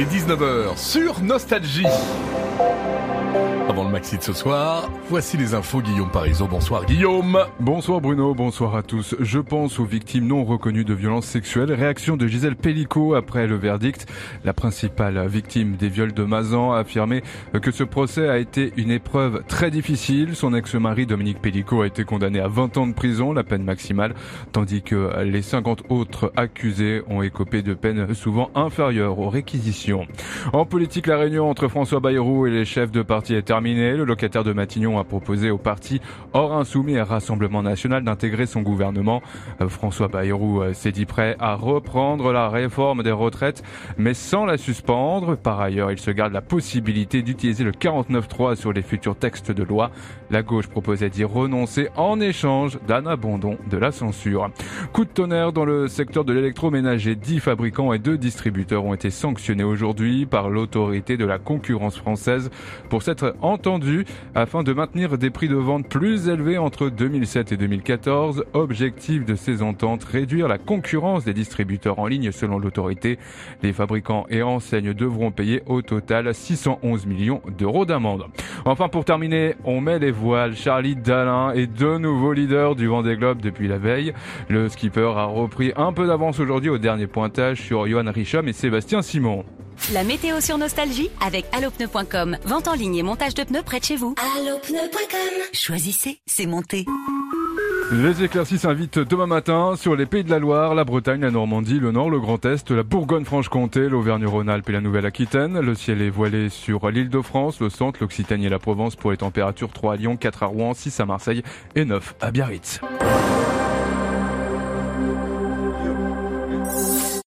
Il est 19h sur Nostalgie. Avant le maxi de ce soir, voici les infos Guillaume Parisot. Bonsoir Guillaume. Bonsoir Bruno, bonsoir à tous. Je pense aux victimes non reconnues de violences sexuelles. Réaction de Gisèle Pelicot après le verdict. La principale victime des viols de Mazan a affirmé que ce procès a été une épreuve très difficile. Son ex-mari Dominique Pelicot a été condamné à 20 ans de prison, la peine maximale, tandis que les 50 autres accusés ont écopé de peines souvent inférieures aux réquisitions. En politique, la réunion entre François Bayrou et les chefs de parti est terminée. Le locataire de Matignon a proposé au parti Hors Insoumis et Rassemblement National d'intégrer son gouvernement. François Bayrou s'est dit prêt à reprendre la réforme des retraites, mais sans la suspendre. Par ailleurs, il se garde la possibilité d'utiliser le 49.3 sur les futurs textes de loi. La gauche proposait d'y renoncer en échange d'un abandon de la censure. Coup de tonnerre dans le secteur de l'électroménager. 10 fabricants et 2 distributeurs ont été sanctionnés aujourd'hui par l'autorité de la concurrence française pour s'être entendus afin de maintenir des prix de vente plus élevés entre 2007 et 2014. Objectif de ces ententes, réduire la concurrence des distributeurs en ligne selon l'autorité. Les fabricants et enseignes devront payer au total 611 millions d'euros d'amende. Enfin, pour terminer, on met les voiles. Charlie Dalin est de nouveau leader du Vendée Globe depuis la veille. Le skipper a repris un peu d'avance aujourd'hui au dernier pointage sur Johan Richomme et Sébastien Simon. La météo sur Nostalgie avec allopneu.com. Vente en ligne et montage de pneus près de chez vous. Allopneu.com. Choisissez, c'est monté. Les éclaircies s'invitent demain matin sur les Pays de la Loire, la Bretagne, la Normandie, le Nord, le Grand Est, la Bourgogne-Franche-Comté, l'Auvergne-Rhône-Alpes et la Nouvelle-Aquitaine. Le ciel est voilé sur l'Île-de-France, le centre, l'Occitanie et la Provence pour les températures 3 à Lyon, 4 à Rouen, 6 à Marseille et 9 à Biarritz.